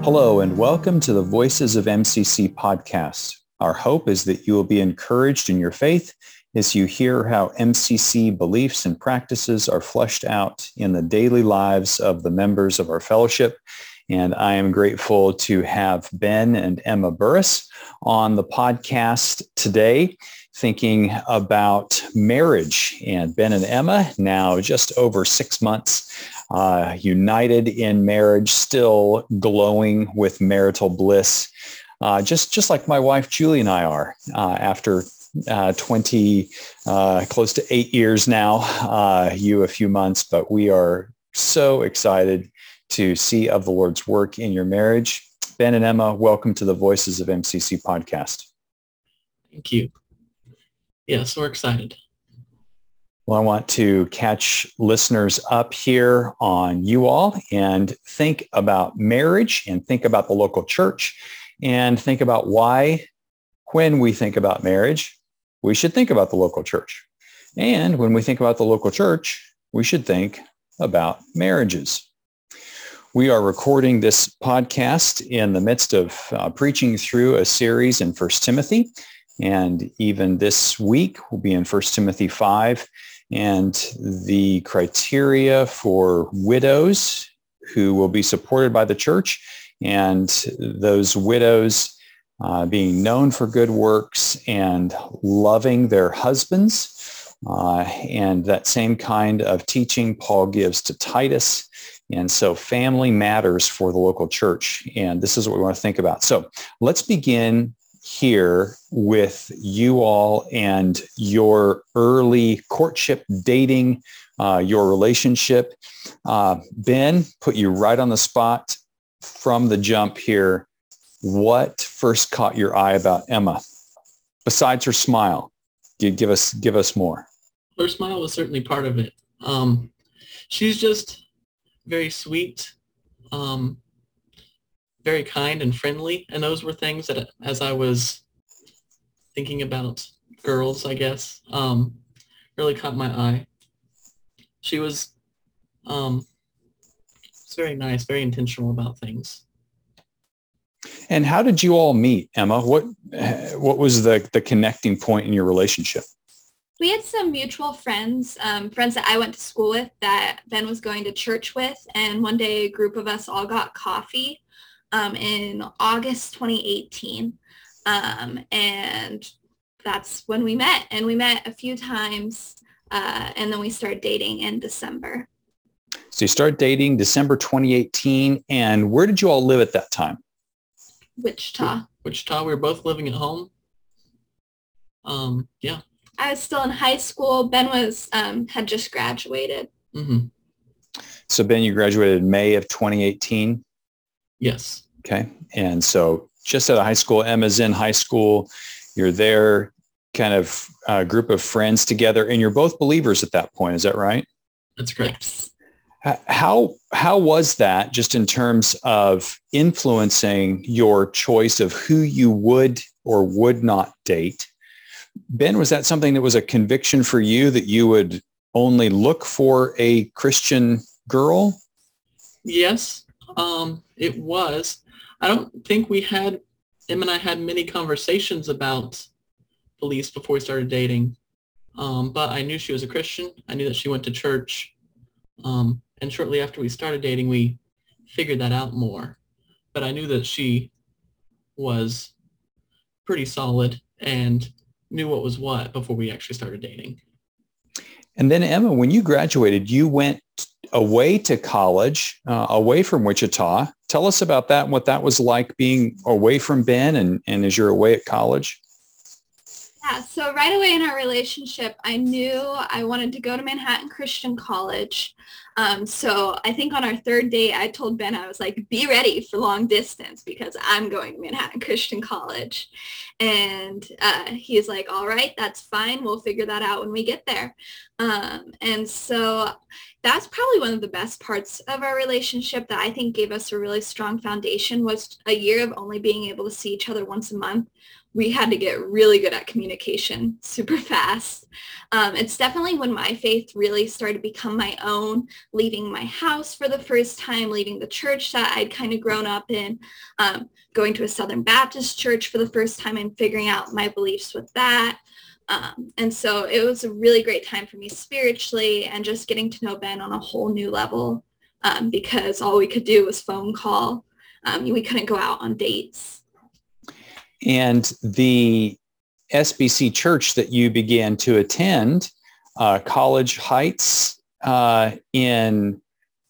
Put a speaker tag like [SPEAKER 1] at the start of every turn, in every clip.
[SPEAKER 1] Hello, and welcome to the Voices of MCC podcast. Our hope is that you will be encouraged in your faith as you hear how MCC beliefs and practices are fleshed out in the daily lives of the members of our fellowship. And I am grateful to have Ben and Emma Burris on the podcast today, thinking about marriage. And Ben and Emma, now just over 6 months, united in marriage, still glowing with marital bliss, just like my wife Julie and I are after 20, close to 8 years now, you a few months, but we are so excited to see of the Lord's work in your marriage. Ben and Emma, welcome to the Voices of MCC podcast.
[SPEAKER 2] Thank you. Yes, we're excited.
[SPEAKER 1] Well, I want to catch listeners up here on you all and think about marriage and think about the local church and think about why, when we think about marriage, we should think about the local church. And when we think about the local church, we should think about marriages. We are recording this podcast in the midst of preaching through a series in 1 Timothy. And even this week, we'll be in 1 Timothy 5. And the criteria for widows who will be supported by the church and those widows being known for good works and loving their husbands. And that same kind of teaching Paul gives to Titus. And so family matters for the local church. And this is what we want to think about. So let's begin here with you all and your early courtship, dating, your relationship. Ben, put you right on the spot from the jump here. What first caught your eye about Emma? Besides her smile, give us more.
[SPEAKER 2] Her smile was certainly part of it. She's just very sweet, very kind and friendly. And those were things that, as I was thinking about girls, I guess, really caught my eye. She was very nice, very intentional about things.
[SPEAKER 1] And how did you all meet, Emma? What was the connecting point in your relationship?
[SPEAKER 3] We had some mutual friends, friends that I went to school with that Ben was going to church with. And one day a group of us all got coffee in August 2018. And that's when we met. And we met a few times. And then we started dating in December.
[SPEAKER 1] So you started dating December 2018. And where did you all live at that time?
[SPEAKER 3] Wichita.
[SPEAKER 2] Wichita. We were both living at home. Yeah.
[SPEAKER 3] I was still in high school. Ben was had just graduated.
[SPEAKER 2] Mm-hmm.
[SPEAKER 1] So Ben, you graduated in May of 2018?
[SPEAKER 2] Yes.
[SPEAKER 1] Okay. And so just out of high school, Emma's in high school. You're there, kind of a group of friends together, and you're both believers at that point. Is that right?
[SPEAKER 2] That's correct.
[SPEAKER 3] Yes.
[SPEAKER 1] How was that just in terms of influencing your choice of who you would or would not date? Ben, was that something that was a conviction for you that you would only look for a Christian girl?
[SPEAKER 2] Yes, it was. I don't think Em and I had many conversations about beliefs before we started dating. But I knew she was a Christian. I knew that she went to church. And shortly after we started dating, we figured that out more. But I knew that she was pretty solid and knew what was what before we actually started dating.
[SPEAKER 1] And then Emma, when you graduated, you went away to college, away from Wichita. Tell us about that and what that was like being away from Ben and as you're away at college.
[SPEAKER 3] Yeah, so right away in our relationship, I knew I wanted to go to Manhattan Christian College. So I think on our third date, I told Ben, I was like, be ready for long distance because I'm going to Manhattan Christian College. And he's like, all right, that's fine. We'll figure that out when we get there. And so that's probably one of the best parts of our relationship that I think gave us a really strong foundation was a year of only being able to see each other once a month we had to get really good at communication super fast. It's definitely when my faith really started to become my own, leaving my house for the first time, leaving the church that I'd kind of grown up in, going to a Southern Baptist church for the first time and figuring out my beliefs with that. And so it was a really great time for me spiritually and just getting to know Ben on a whole new level, because all we could do was phone call. We couldn't go out on dates.
[SPEAKER 1] And the SBC church that you began to attend, College Heights in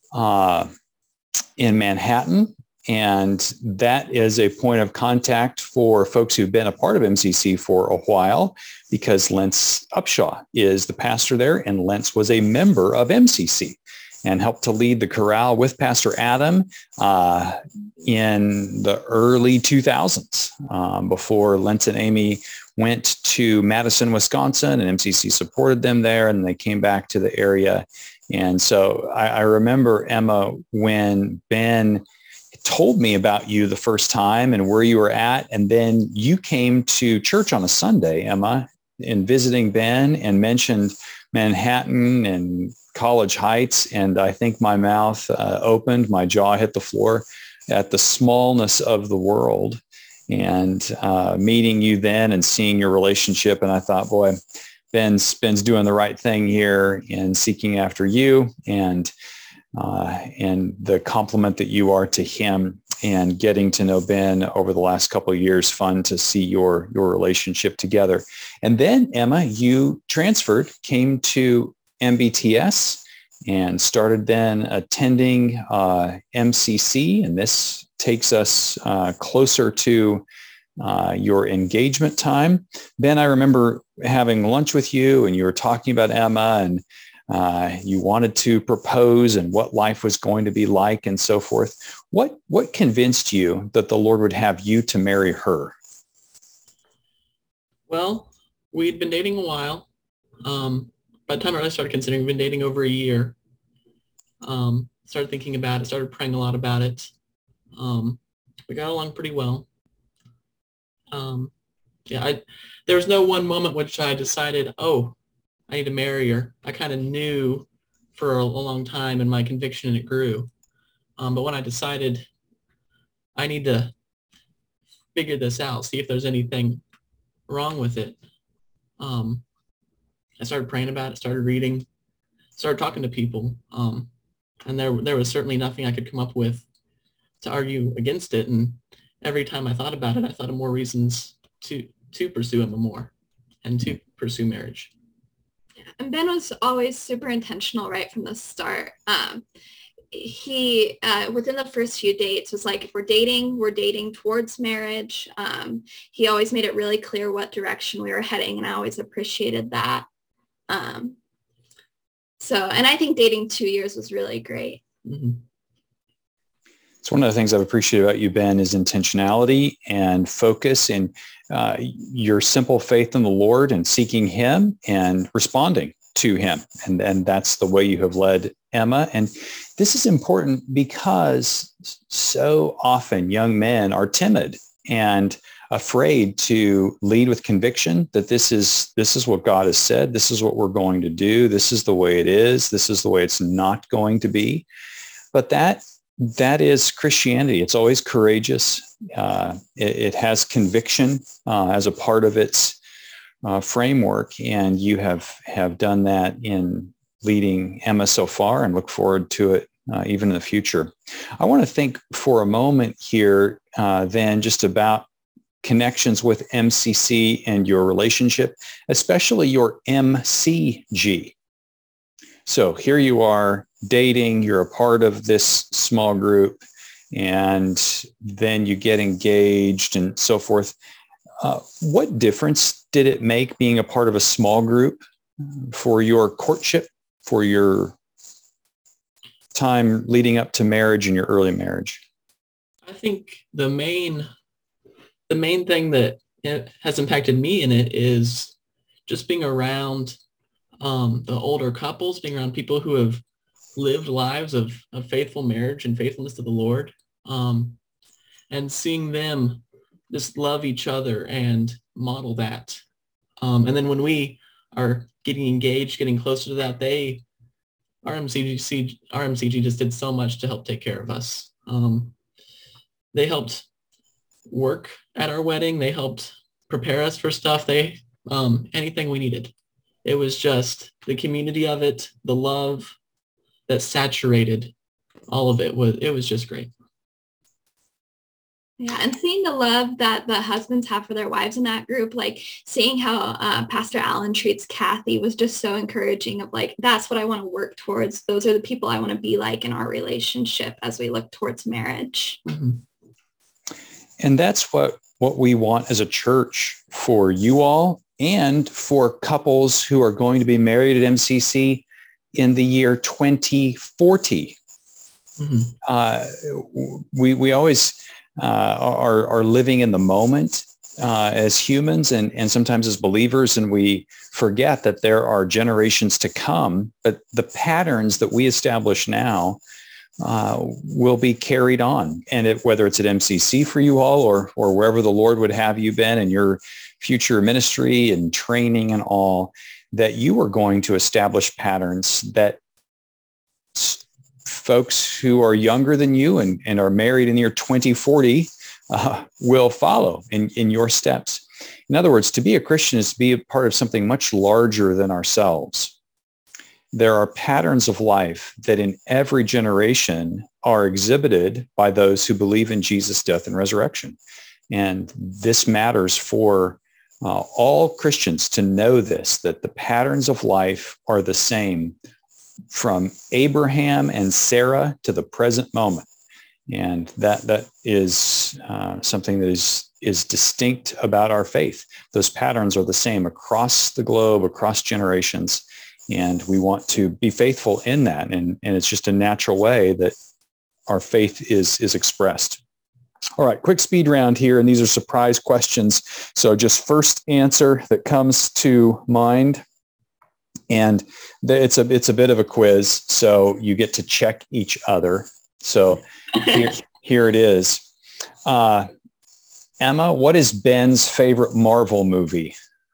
[SPEAKER 1] Manhattan, and that is a point of contact for folks who've been a part of MCC for a while, because Lentz Upshaw is the pastor there, and Lentz was a member of MCC and helped to lead the chorale with Pastor Adam in the early 2000s, before Lentz and Amy went to Madison, Wisconsin, and MCC supported them there, and they came back to the area. And so I remember, Emma, when Ben told me about you the first time and where you were at, and then you came to church on a Sunday, Emma, in visiting Ben, and mentioned Manhattan and College Heights, and I think my mouth opened, my jaw hit the floor at the smallness of the world, and meeting you then and seeing your relationship. And I thought, boy, Ben's doing the right thing here in seeking after you, and the compliment that you are to him, and getting to know Ben over the last couple of years. Fun to see your relationship together. And then, Emma, you transferred, came to MBTS, and started then attending MCC. And this takes us closer to your engagement time. Ben, I remember having lunch with you, and you were talking about Emma, and you wanted to propose and what life was going to be like and so forth. What convinced you that the Lord would have you to marry her?
[SPEAKER 2] Well, we'd been dating a while. By the time I really started considering, we've been dating over a year. Started thinking about it, started praying a lot about it. We got along pretty well. There was no one moment which I decided, oh, I need to marry her. I kind of knew for a long time, and my conviction, it grew. But when I decided I need to figure this out, see if there's anything wrong with it, I started praying about it, started reading, started talking to people. And there was certainly nothing I could come up with to argue against it. And every time I thought about it, I thought of more reasons to pursue Emma more and to pursue marriage.
[SPEAKER 3] And Ben was always super intentional right from the start. He, within the first few dates, was like, if we're dating towards marriage. He always made it really clear what direction we were heading, and I always appreciated that. And I think dating 2 years was really great.
[SPEAKER 2] Mm-hmm.
[SPEAKER 1] It's one of the things I've appreciated about you, Ben, is intentionality and focus, and your simple faith in the Lord and seeking him and responding to him. And that's the way you have led Emma. And this is important because so often young men are timid and afraid to lead with conviction that this is what God has said. This is what we're going to do. This is the way it is. This is the way it's not going to be. But that is Christianity. It's always courageous. It has conviction as a part of its framework, and you have done that in leading Emma so far, and look forward to it even in the future. I want to think for a moment here then just about connections with MCC and your relationship, especially your MCG. So here you are dating, you're a part of this small group, and then you get engaged and so forth. What difference did it make being a part of a small group for your courtship, for your time leading up to marriage and your early marriage?
[SPEAKER 2] I think the main thing that has impacted me in it is just being around the older couples, being around people who have lived lives of faithful marriage and faithfulness to the Lord, and seeing them just love each other and model that. And then when we are getting engaged, getting closer to that, RMCG just did so much to help take care of us. They helped work at our wedding. They helped prepare us for stuff. Anything we needed. It was just the community of it, the love that saturated all of it. It was just great.
[SPEAKER 3] Yeah, and seeing the love that the husbands have for their wives in that group, like seeing how Pastor Allen treats Kathy was just so encouraging of like, that's what I want to work towards. Those are the people I want to be like in our relationship as we look towards marriage.
[SPEAKER 2] Mm-hmm.
[SPEAKER 1] And that's what we want as a church for you all and for couples who are going to be married at MCC in the year 2040.
[SPEAKER 2] Mm-hmm.
[SPEAKER 1] We always are living in the moment as humans and sometimes as believers, and we forget that there are generations to come, but the patterns that we establish now will be carried on. And whether it's at MCC for you all or wherever the Lord would have you been in your future ministry and training and all, that you are going to establish patterns that folks who are younger than you and are married in the year 2040 will follow in your steps. In other words, to be a Christian is to be a part of something much larger than ourselves. There are patterns of life that in every generation are exhibited by those who believe in Jesus' death and resurrection. And this matters for all Christians to know this, that the patterns of life are the same from Abraham and Sarah to the present moment. And that is something that is distinct about our faith. Those patterns are the same across the globe, across generations. And we want to be faithful in that. And it's just a natural way that our faith is expressed. All right, quick speed round here. And these are surprise questions. So just first answer that comes to mind. And it's a bit of a quiz, so you get to check each other. So here it is. Emma, what is Ben's favorite Marvel movie?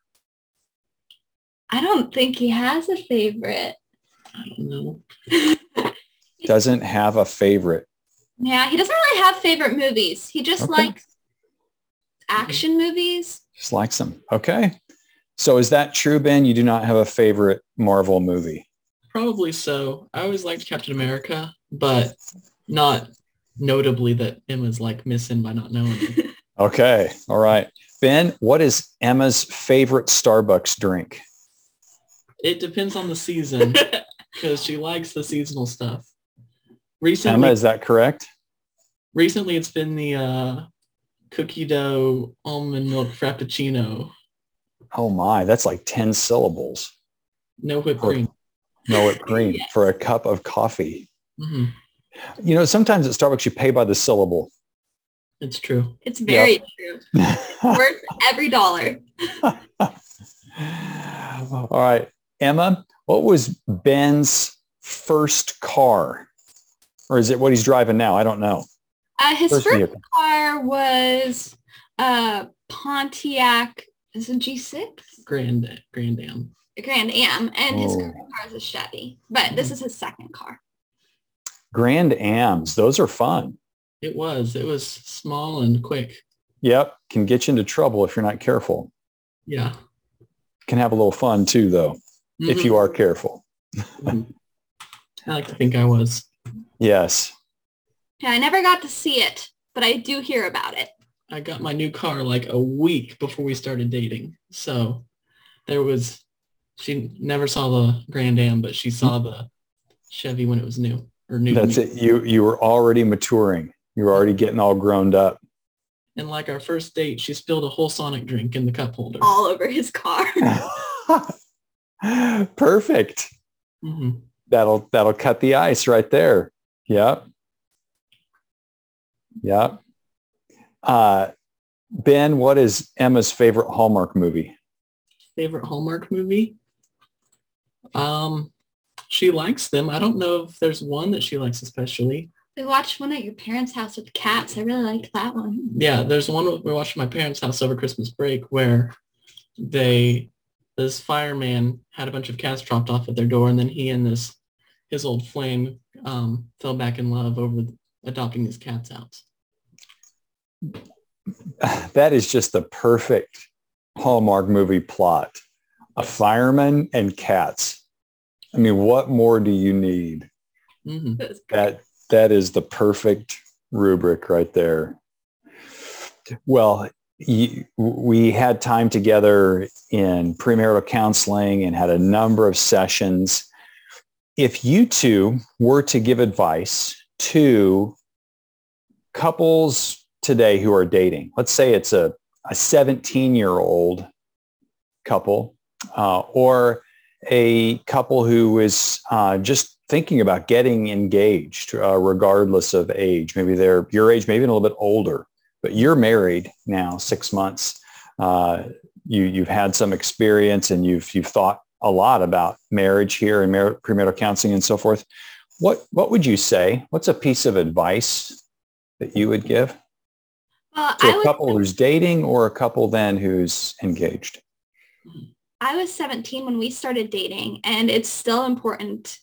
[SPEAKER 3] I don't think he has a favorite.
[SPEAKER 2] I don't know.
[SPEAKER 1] Doesn't have a favorite.
[SPEAKER 3] Yeah, he doesn't really have favorite movies. He just likes action movies.
[SPEAKER 1] Just likes them. Okay. So is that true, Ben? You do not have a favorite Marvel movie?
[SPEAKER 2] Probably so. I always liked Captain America, but not notably that Emma's like missing by not knowing it.
[SPEAKER 1] Okay. All right. Ben, what is Emma's favorite Starbucks drink?
[SPEAKER 2] It depends on the season because she likes the seasonal stuff.
[SPEAKER 1] Emma, is that correct?
[SPEAKER 2] Recently, it's been the cookie dough almond milk frappuccino.
[SPEAKER 1] Oh my, that's like 10 syllables.
[SPEAKER 2] No whipped cream.
[SPEAKER 1] No whipped cream for a cup of coffee.
[SPEAKER 2] Mm-hmm.
[SPEAKER 1] You know, sometimes at Starbucks you pay by the syllable.
[SPEAKER 2] It's true.
[SPEAKER 3] It's very true. Worth every dollar.
[SPEAKER 1] All right. Emma, what was Ben's first car? Or is it what he's driving now? I don't know.
[SPEAKER 3] His first car was Pontiac. Is it G6?
[SPEAKER 2] Grand Am.
[SPEAKER 3] Grand Am. And his current car is a Chevy. But this is his second car.
[SPEAKER 1] Grand Ams. Those are fun.
[SPEAKER 2] It was small and quick.
[SPEAKER 1] Yep. Can get you into trouble if you're not careful.
[SPEAKER 2] Yeah.
[SPEAKER 1] Can have a little fun too, though, if you are careful.
[SPEAKER 2] I like to think I was.
[SPEAKER 1] Yes.
[SPEAKER 3] Yeah, I never got to see it, but I do hear about it.
[SPEAKER 2] I got my new car like a week before we started dating. So she never saw the Grand Am, but she saw the Chevy when it was new.
[SPEAKER 1] That's it. You were already maturing. You were already getting all grown up.
[SPEAKER 2] And like our first date, she spilled a whole Sonic drink in the cup holder.
[SPEAKER 3] All over his car.
[SPEAKER 1] Perfect.
[SPEAKER 2] Mm-hmm.
[SPEAKER 1] That'll cut the ice right there. Yep. Yep. Ben, what is Emma's favorite Hallmark movie?
[SPEAKER 2] Favorite Hallmark movie? She likes them. I don't know if there's one that she likes especially.
[SPEAKER 3] We watched one at your parents' house with cats. I really liked that one.
[SPEAKER 2] Yeah, there's one we watched at my parents' house over Christmas break where this fireman had a bunch of cats dropped off at their door, and then he and his old flame fell back in love over adopting these cats out.
[SPEAKER 1] That is just the perfect Hallmark movie plot. A fireman and cats. I mean, what more do you need?
[SPEAKER 2] Mm-hmm.
[SPEAKER 1] That is the perfect rubric right there. Well, we had time together in premarital counseling and had a number of sessions. If you two were to give advice to couples today who are dating, let's say it's a 17-year-old couple or a couple who is just thinking about getting engaged regardless of age. Maybe they're your age, maybe a little bit older, but you're married now 6 months. You've had some experience and you've thought a lot about marriage here and premarital counseling and so forth. What would you say? What's a piece of advice that you would give to a couple who's dating or a couple then who's engaged?
[SPEAKER 3] I was 17 when we started dating, and it's still important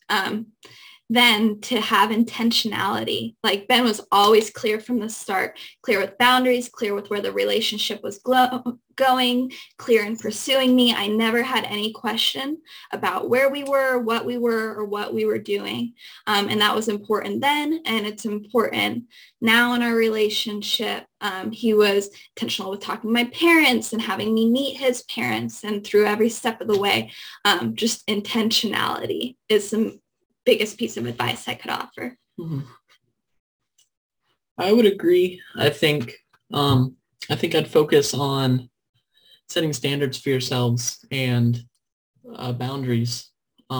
[SPEAKER 3] then to have intentionality. Like Ben was always clear from the start, clear with boundaries, clear with where the relationship was going, clear in pursuing me. I never had any question about where we were, or what we were doing. And that was important then, and it's important now in our relationship. He was intentional with talking to my parents and having me meet his parents, and through every step of the way, just intentionality is the biggest piece of advice I could offer.
[SPEAKER 2] Mm-hmm. I would agree. I think I'd focus on setting standards for yourselves and boundaries,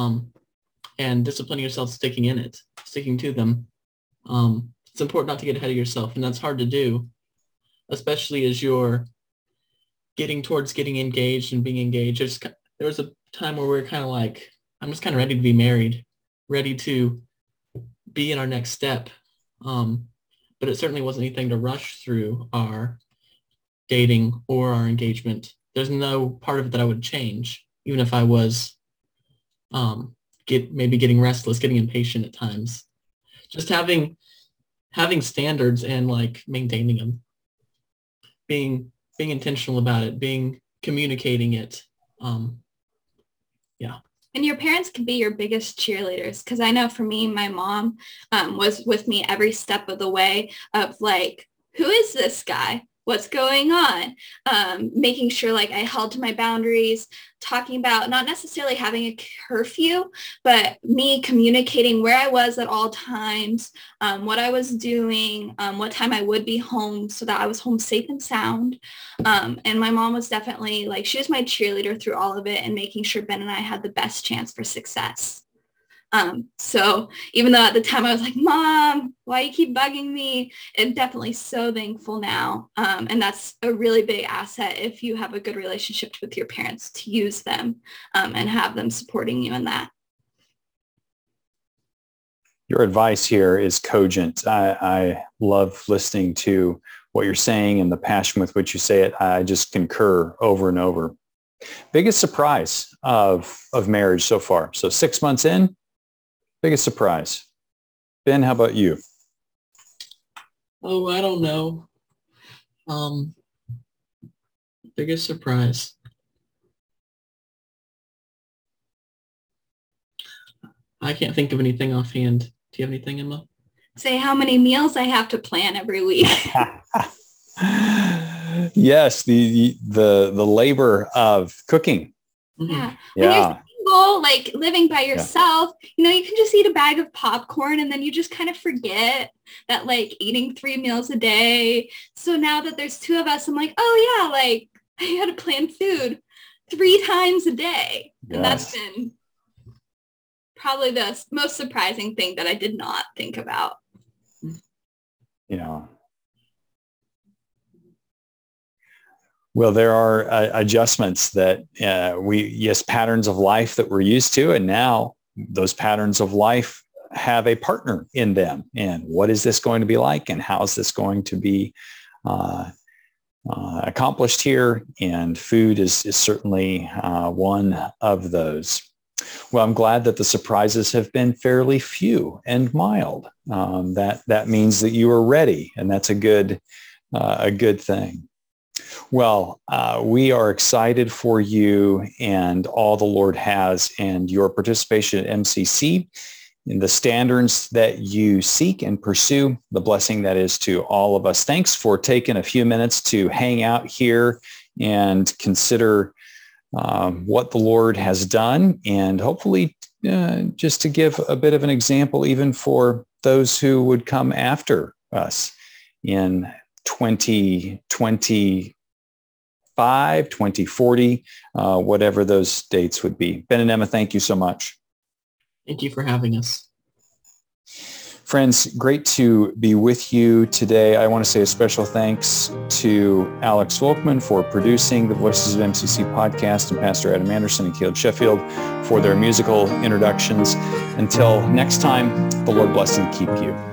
[SPEAKER 2] and disciplining yourself, sticking to them. It's important not to get ahead of yourself, and that's hard to do, especially as you're getting towards getting engaged and being engaged. There was a time where we were kind of like, I'm just kind of ready to be married, ready to be in our next step. But it certainly wasn't anything to rush through our dating or our engagement. There's no part of it that I would change, even if I was maybe getting restless, getting impatient at times. Just having standards and like maintaining them, being intentional about it, communicating it. Yeah.
[SPEAKER 3] And your parents can be your biggest cheerleaders, because I know for me, my mom was with me every step of the way of like, who is this guy? What's going on? Making sure like I held to my boundaries, talking about not necessarily having a curfew, but me communicating where I was at all times, what I was doing, what time I would be home so that I was home safe and sound. And my mom was definitely like, she was my cheerleader through all of it and making sure Ben and I had the best chance for success. So even though at the time I was like, Mom, why you keep bugging me? I'm definitely so thankful now. And that's a really big asset if you have a good relationship with your parents, to use them and have them supporting you in that.
[SPEAKER 1] Your advice here is cogent. I love listening to what you're saying and the passion with which you say it. I just concur over and over. Biggest surprise of marriage so far? So 6 months in, biggest surprise. Ben, how about you?
[SPEAKER 2] Oh, I don't know. Biggest surprise. I can't think of anything offhand. Do you have anything, Emma?
[SPEAKER 3] Say how many meals I have to plan every week.
[SPEAKER 1] Yes, the labor of cooking.
[SPEAKER 3] Yeah.
[SPEAKER 1] Yeah.
[SPEAKER 3] Single, like living by yourself, you know, you can just eat a bag of popcorn and then you just kind of forget that like eating 3 meals a day. So now that there's 2 of us, I'm like, oh yeah, like I got to plan food 3 times a day.
[SPEAKER 1] Yes.
[SPEAKER 3] And that's been probably the most surprising thing that I did not think about.
[SPEAKER 1] Yeah. Well, there are adjustments that patterns of life that we're used to. And now those patterns of life have a partner in them. And what is this going to be like? And how is this going to be accomplished here? And food is certainly one of those. Well, I'm glad that the surprises have been fairly few and mild. That means that you are ready, and that's a good thing. Well, we are excited for you and all the Lord has, and your participation at MCC, in the standards that you seek and pursue, the blessing that is to all of us. Thanks for taking a few minutes to hang out here and consider what the Lord has done, and hopefully just to give a bit of an example even for those who would come after us in 2025, 2040, whatever those dates would be. Ben and Emma, thank you so much.
[SPEAKER 2] Thank you for having us.
[SPEAKER 1] Friends, great to be with you today. I want to say a special thanks to Alex Volkman for producing the Voices of MCC podcast, and Pastor Adam Anderson and Caleb Sheffield for their musical introductions. Until next time, the Lord bless and keep you.